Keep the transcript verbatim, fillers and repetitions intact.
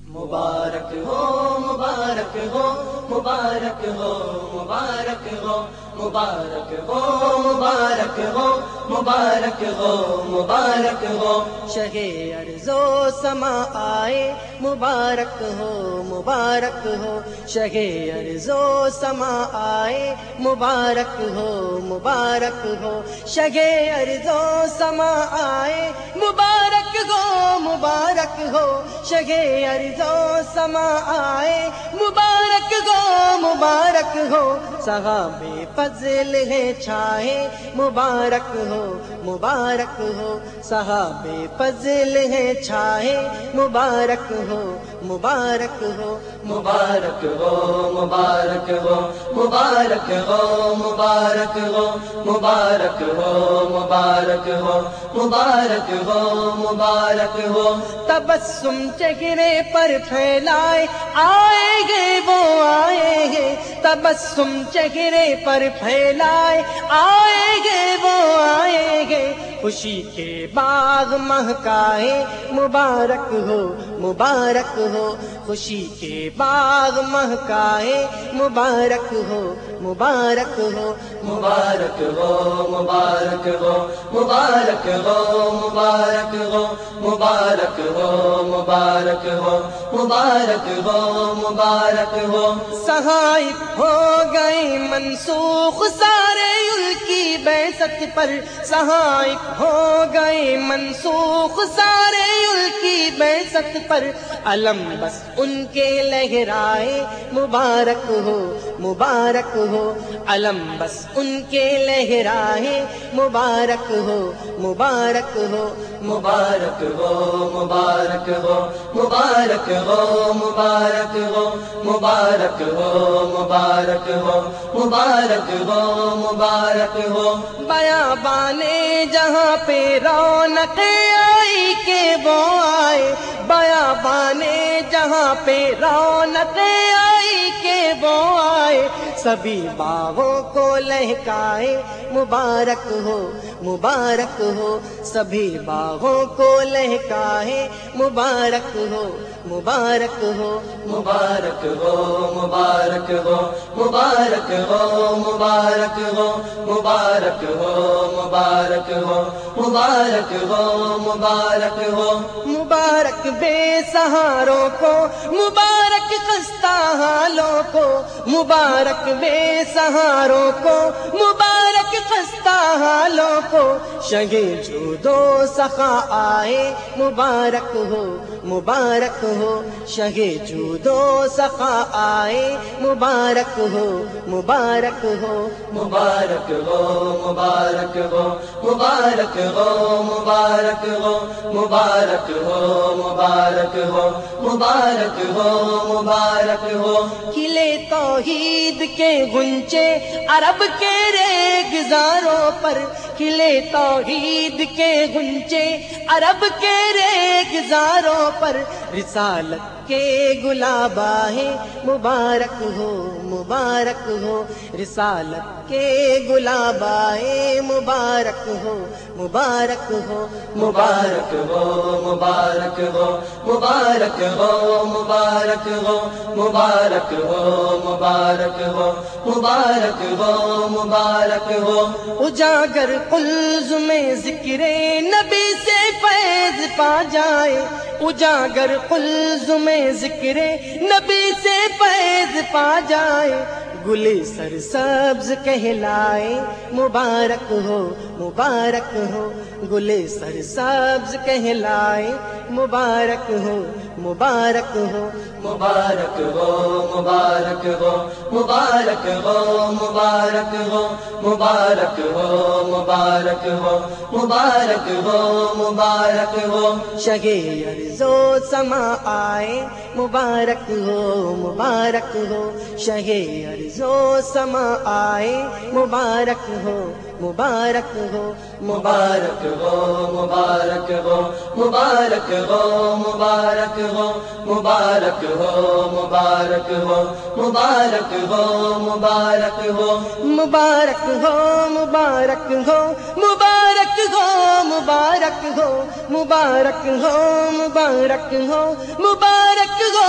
مبارک ہو مبارک ہو مبارک ہو مبارک ہو مبارک ہو مبارک ہو مبارک ہو مبارک ہو شہ ارض و سما آئے مبارک ہو مبارک ہو شہ ارض و سما آئے مبارک ہو مبارک ہو شہ ارض و سما آئے مبارک ہو مبارک ہو شہ ارض و سما آئے مبارک ہو مبارک ہو صحاب فضل ہے چھائے مبارک ہو مبارک ہو صحاب فضل ہے چھائے مبارک ہو مبارک ہو مبارک ہو مبارک ہو مبارک ہو مبارک ہو مبارک ہو مبارک ہو مبارک ہو مبارک ہو تبسم چہرے پر پھیلائے آئے گے وہ آئے گے تبسم چہرے پر پھیلائے آئے گے وہ آئے گے خوشی کے باغ مہکائے مبارک ہو مبارک ہو خوشی کے باغ مہکائے مبارک ہو مبارک ہو مبارک ہو مبارک ہو مبارک ہو مبارک ہو مبارک ہو مبارک ہو مبارک ہو مبارک ہو صحائف ہو گئے منسوخ سارے کی بعثت پر صحائف ہو گئے منسوخ سارے کی بعثت پر علم بس ان کے لہرائے مبارک ہو مبارک ہو علم بس ان کے لہرائے مبارک ہو مبارک ہو مبارک ہو مبارک ہو مبارک ہو مبارک ہو مبارک ہو مبارک ہو مبارک ہو مبارک ہو بیابانے جہاں پہ رونقیں آئی کہ وہ آئے بیابانے جہاں پہ رونقیں آئی کہ وہ آئے سبھی باغوں کو لہکائے مبارک ہو مبارک ہو سبھی باغوں کو لہکائے مبارک ہو مبارک ہو مبارک ہو مبارک ہو مبارک ہو مبارک ہو مبارک ہو مبارک ہو مبارک ہو مبارک ہو مبارک بے سہاروں کو مبارک خستہ حالوں کو مبارک بے سہاروں کو مبارک خستہ حالوں کو شہ جود و سخا آئے مبارک ہو مبارک ہو شہ جود و سخا آئے مبارک ہو مبارک ہو مبارک ہو مبارک ہو مبارک ہو مبارک ہو مبارک ہو مبارک ہو مبارک ہو مبارک ہو کھلے توحید کے گنچے عرب کے ریگزاروں پر کھلے توحید کے گنچے عرب کے ریگزاروں پر رسالت کے گلاب آئے مبارک ہو مبارک ہو رسالت کے گلاب آئے مبارک ہو مبارک ہو مبارک ہو مبارک ہو مبارک ہو مبارک ہو مبارک ہو مبارک ہو مبارک ہو مبارک ہو اجاگر قلز میں ذکر نبی سے فیض پا جائے اجاگر قلز میں ذکر نبی سے فیض پا جائے گلی سر سبز کہلائے مبارک ہو مبارک ہو گلی سر سبز کہلائے مبارک ہو مبارک ہو مبارک ہو مبارک ہو مبارک ہو مبارک ہو مبارک ہو مبارک ہو مبارک ہو مبارک ہو شہ ارض و سما آئے مبارک ہو مبارک ہو شہ ارض و سما آئے مبارک ہو مبارک ہو مبارک ہو مبارک ہو مبارک ہو مبارک ہو مبارک ہو مبارک ہو مبارک ہو مبارک ہو مبارک ہو مبارک ہو مبارک ہو مبارک ہو مبارک ہو مبارک ہو مبارک ہو